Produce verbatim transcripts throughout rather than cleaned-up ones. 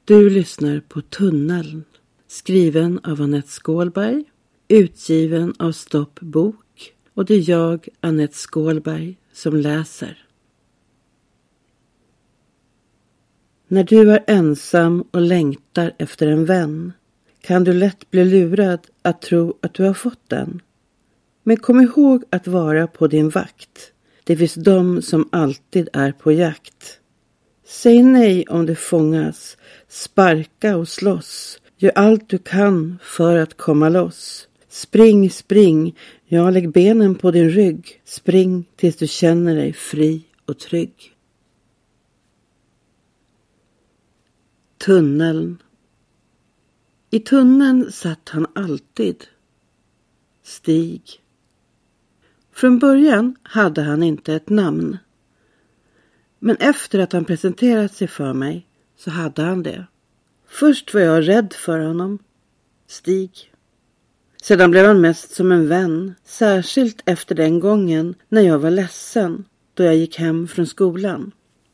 Du lyssnar på Tunneln, skriven av Anette Skålberg, utgiven av Stopp Bok, och det är jag, Anette Skålberg, som läser. När du är ensam och längtar efter en vän kan du lätt bli lurad att tro att du har fått den. Men kom ihåg att vara på din vakt. Det finns de som alltid är på jakt. Säg nej om det fångas, sparka och slåss. Gör allt du kan för att komma loss. Spring, spring, ja, lägg benen på din rygg. Spring tills du känner dig fri och trygg. Tunneln. I tunneln satt han alltid. Stig. Från början hade han inte ett namn. Men efter att han presenterat sig för mig så hade han det. Först var jag rädd för honom. Stig. Sedan blev han mest som en vän. Särskilt efter den gången när jag var ledsen då jag gick hem från skolan.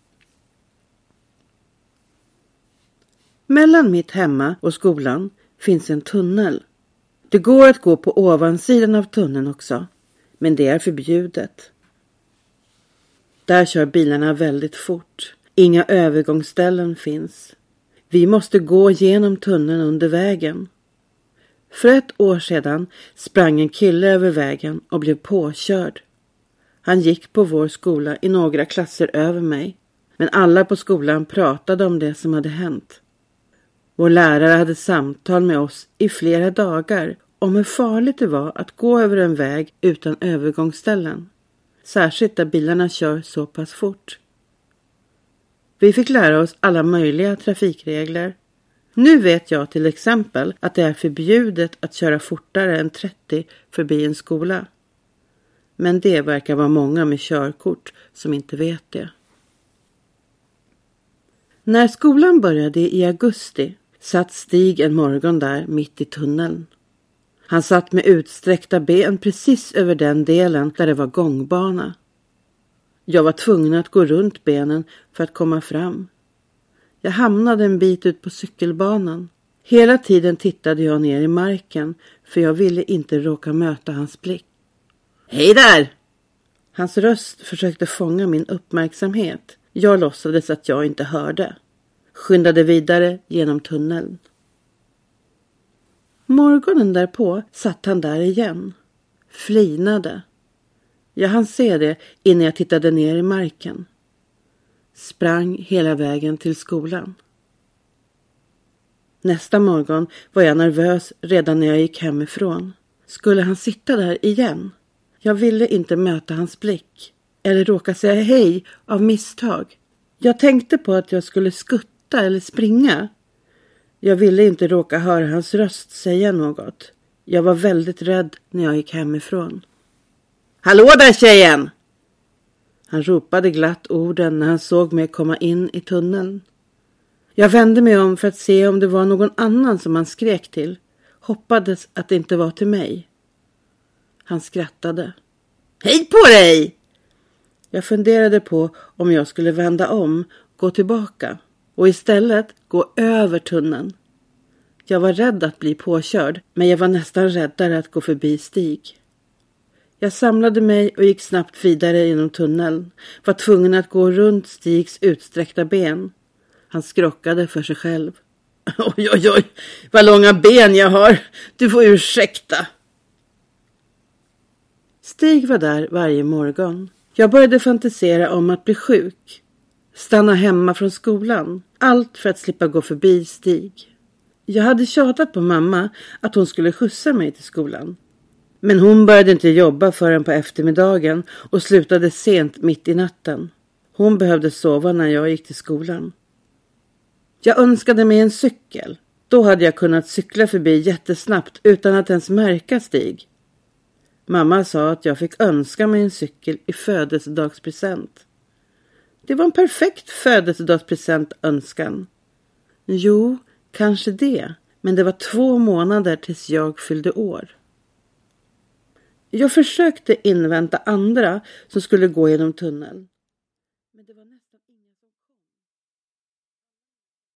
Mellan mitt hemma och skolan finns en tunnel. Det går att gå på ovansidan av tunneln också. Men det är förbjudet. Där kör bilarna väldigt fort. Inga övergångsställen finns. Vi måste gå genom tunneln under vägen. För ett år sedan sprang en kille över vägen och blev påkörd. Han gick på vår skola i några klasser över mig. Men alla på skolan pratade om det som hade hänt. Vår lärare hade samtal med oss i flera dagar om hur farligt det var att gå över en väg utan övergångsställen. Särskilt där bilarna kör så pass fort. Vi fick lära oss alla möjliga trafikregler. Nu vet jag till exempel att det är förbjudet att köra fortare än trettio förbi en skola. Men det verkar vara många med körkort som inte vet det. När skolan började i augusti satt Stig en morgon där mitt i tunneln. Han satt med utsträckta ben precis över den delen där det var gångbana. Jag var tvungen att gå runt benen för att komma fram. Jag hamnade en bit ut på cykelbanan. Hela tiden tittade jag ner i marken för jag ville inte råka möta hans blick. Hej där! Hans röst försökte fånga min uppmärksamhet. Jag låtsades att jag inte hörde. Skyndade vidare genom tunneln. Morgonen därpå satt han där igen. Flinade. Jag hann se det innan jag tittade ner i marken. Sprang hela vägen till skolan. Nästa morgon var jag nervös redan när jag gick hemifrån. Skulle han sitta där igen? Jag ville inte möta hans blick. Eller råka säga hej av misstag. Jag tänkte på att jag skulle skutta eller springa. Jag ville inte råka höra hans röst säga något. Jag var väldigt rädd när jag gick hemifrån. Hallå där tjejen! Han ropade glatt orden när han såg mig komma in i tunneln. Jag vände mig om för att se om det var någon annan som han skrek till. Hoppades att det inte var till mig. Han skrattade. Hej på dig! Jag funderade på om jag skulle vända om, gå tillbaka och istället gå över tunneln. Jag var rädd att bli påkörd, men jag var nästan räddare att gå förbi Stig. Jag samlade mig och gick snabbt vidare genom tunneln. Var tvungen att gå runt Stigs utsträckta ben. Han skrockade för sig själv. Oj, oj, oj, vad långa ben jag har. Du får ursäkta. Stig var där varje morgon. Jag började fantisera om att bli sjuk. Stanna hemma från skolan. Allt för att slippa gå förbi Stig. Jag hade tjatat på mamma att hon skulle skjutsa mig till skolan. Men hon började inte jobba förrän på eftermiddagen och slutade sent mitt i natten. Hon behövde sova när jag gick till skolan. Jag önskade mig en cykel. Då hade jag kunnat cykla förbi jättesnabbt utan att ens märka Stig. Mamma sa att jag fick önska mig en cykel i födelsedagspresent. Det var en perfekt födelsedagspresent önskan. Jo, kanske det. Men det var två månader tills jag fyllde år. Jag försökte invänta andra som skulle gå genom tunneln.